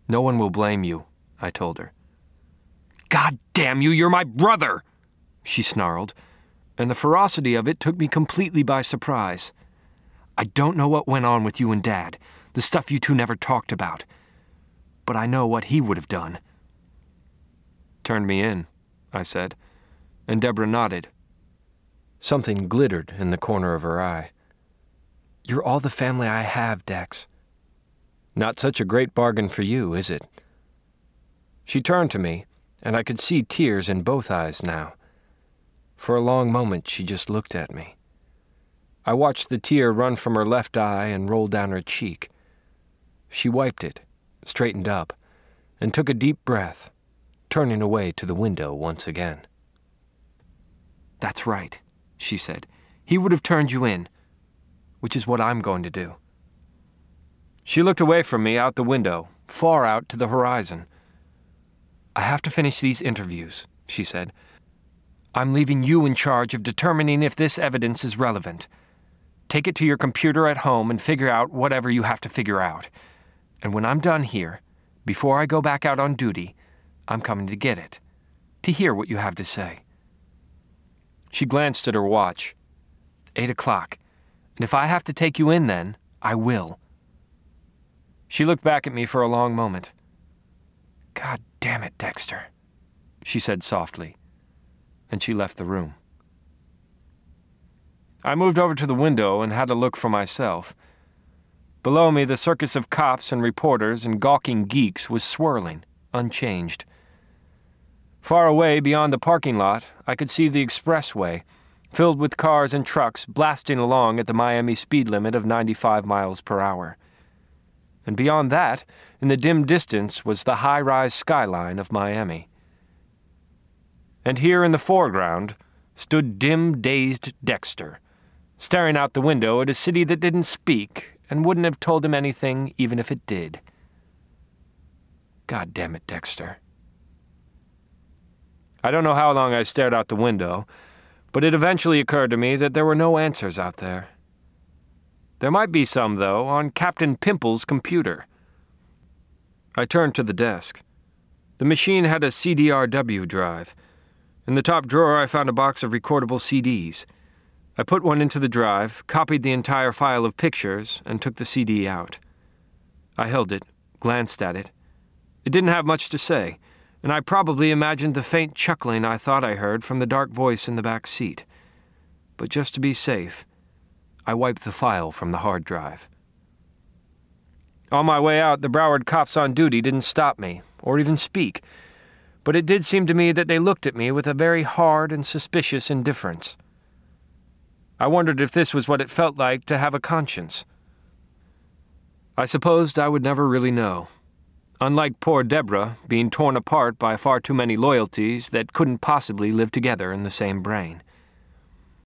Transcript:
No one will blame you, I told her. God damn you, you're my brother, she snarled, and the ferocity of it took me completely by surprise. I don't know what went on with you and Dad, the stuff you two never talked about, but I know what he would have done. Turned me in, I said, and Deborah nodded. Something glittered in the corner of her eye. You're all the family I have, Dex. Not such a great bargain for you, is it? She turned to me, and I could see tears in both eyes now. For a long moment, she just looked at me. I watched the tear run from her left eye and roll down her cheek. She wiped it, straightened up, and took a deep breath, turning away to the window once again. That's right, she said. He would have turned you in, which is what I'm going to do. She looked away from me out the window, far out to the horizon. I have to finish these interviews, she said. I'm leaving you in charge of determining if this evidence is relevant. Take it to your computer at home and figure out whatever you have to figure out. And when I'm done here, before I go back out on duty, I'm coming to get it, to hear what you have to say. She glanced at her watch. 8 o'clock. And if I have to take you in then, I will. She looked back at me for a long moment. God damn it, Dexter, she said softly, and she left the room. I moved over to the window and had a look for myself. Below me, the circus of cops and reporters and gawking geeks was swirling, unchanged. Far away beyond the parking lot, I could see the expressway, filled with cars and trucks blasting along at the Miami speed limit of 95 miles per hour. And beyond that, in the dim distance, was the high-rise skyline of Miami. And here in the foreground stood dim, dazed Dexter, staring out the window at a city that didn't speak and wouldn't have told him anything even if it did. God damn it, Dexter. I don't know how long I stared out the window, but it eventually occurred to me that there were no answers out there. There might be some, though, on Captain Pimple's computer. I turned to the desk. The machine had a CDRW drive. In the top drawer, I found a box of recordable CDs. I put one into the drive, copied the entire file of pictures, and took the CD out. I held it, glanced at it. It didn't have much to say, and I probably imagined the faint chuckling I thought I heard from the dark voice in the back seat. But just to be safe, I wiped the file from the hard drive. On my way out, the Broward cops on duty didn't stop me, or even speak, but it did seem to me that they looked at me with a very hard and suspicious indifference. I wondered if this was what it felt like to have a conscience. I supposed I would never really know. Unlike poor Deborah, being torn apart by far too many loyalties that couldn't possibly live together in the same brain.